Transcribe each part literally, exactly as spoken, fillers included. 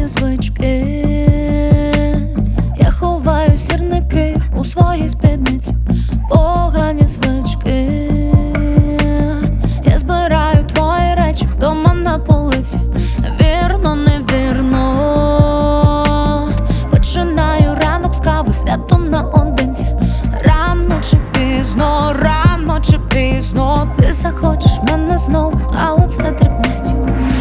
звички. Я ховаю сірники у своїй спідниці, погані звички. Я збираю твої речі вдома на полиці. Вірно, невірно. Починаю ранок з кави, свято наодинці. Рано чи пізно, рано чи пізно ти захочеш мене знову, але це дрібниці.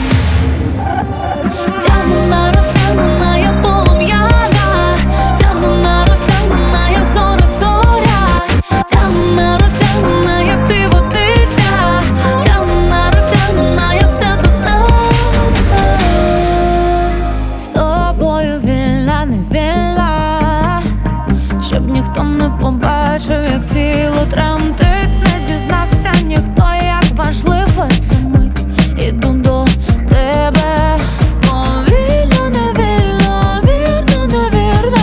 Втягнена, розтягнена, я полум'яна. Втягнена, розтягнена, я зора, зоря. Втягнена, розтягнена, як диво дитя. Втягнена, розтягнена, я свято, свято. З тобою вільна, не вільна, щоб ніхто не побачив, як тіло тремтить. Не дізнався ніхто, як важлива ця мить. Іду до тебе повільно, невільно, вірно, невірно,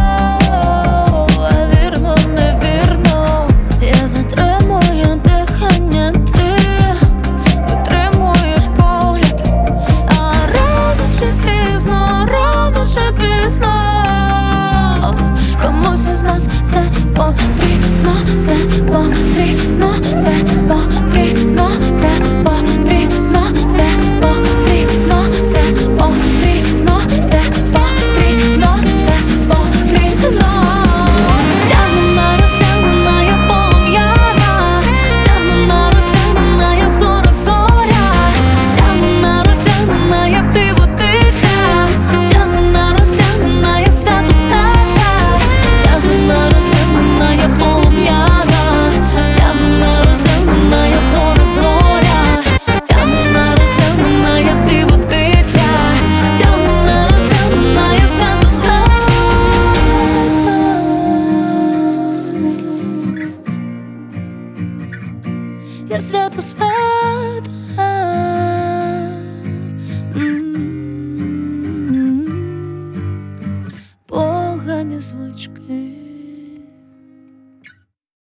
вірно, невірно. Я затримую дихання, ти витримуєш погляд. А рано чи пізно, рано чи пізно комусь із нас це потрібно, це потрібно.